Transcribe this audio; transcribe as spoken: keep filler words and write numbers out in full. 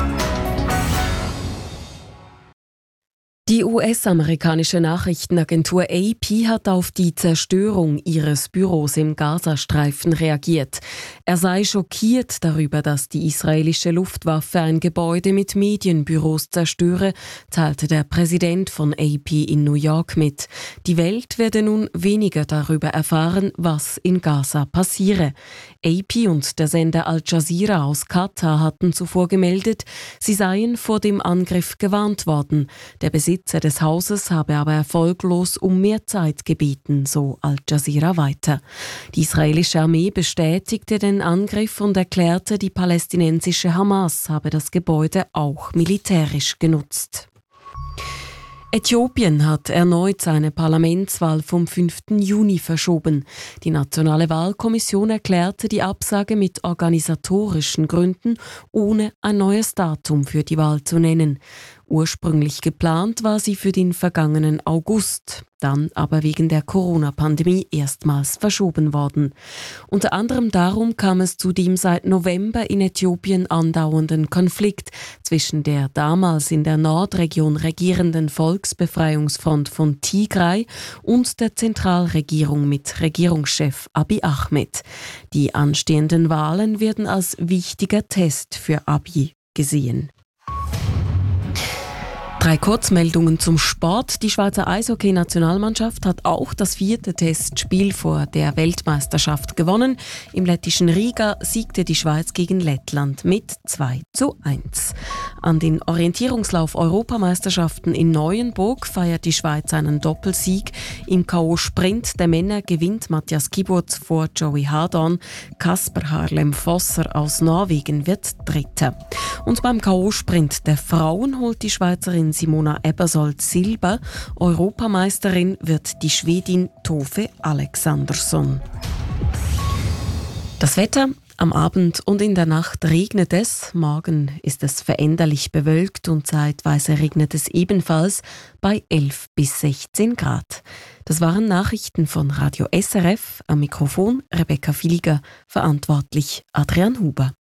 Die U S-amerikanische Nachrichtenagentur A P hat auf die Zerstörung ihres Büros im Gazastreifen reagiert. Er sei schockiert darüber, dass die israelische Luftwaffe ein Gebäude mit Medienbüros zerstöre, teilte der Präsident von A P in New York mit. Die Welt werde nun weniger darüber erfahren, was in Gaza passiere. A P und der Sender Al Jazeera aus Katar hatten zuvor gemeldet, sie seien vor dem Angriff gewarnt worden. Der Besitzer des Hauses habe aber erfolglos um mehr Zeit gebeten, so Al Jazeera weiter. Die israelische Armee bestätigte den Angriff und erklärte, die palästinensische Hamas habe das Gebäude auch militärisch genutzt. Äthiopien hat erneut seine Parlamentswahl vom fünften Juni verschoben. Die Nationale Wahlkommission erklärte die Absage mit organisatorischen Gründen, ohne ein neues Datum für die Wahl zu nennen. Ursprünglich geplant war sie für den vergangenen August, dann aber wegen der Corona-Pandemie erstmals verschoben worden. Unter anderem darum kam es zu dem seit November in Äthiopien andauernden Konflikt zwischen der damals in der Nordregion regierenden Volksbefreiungsfront von Tigray und der Zentralregierung mit Regierungschef Abiy Ahmed. Die anstehenden Wahlen werden als wichtiger Test für Abiy gesehen. Drei Kurzmeldungen zum Sport. Die Schweizer Eishockey-Nationalmannschaft hat auch das vierte Testspiel vor der Weltmeisterschaft gewonnen. Im lettischen Riga siegte die Schweiz gegen Lettland mit zwei zu eins. An den Orientierungslauf-Europameisterschaften in Neuenburg feiert die Schweiz einen Doppelsieg. Im K O-Sprint der Männer gewinnt Matthias Kiburz vor Joey Hardon. Kasper Harlem Vosser aus Norwegen wird Dritter. Und beim K O-Sprint der Frauen holt die Schweizerin Simona Ebersold Silber. Europameisterin wird die Schwedin Tove Alexandersson. Das Wetter: Am Abend und in der Nacht regnet es. Morgen ist es veränderlich bewölkt und zeitweise regnet es ebenfalls bei elf bis sechzehn Grad. Das waren Nachrichten von Radio S R F. Am Mikrofon Rebecca Filiger, verantwortlich Adrian Huber.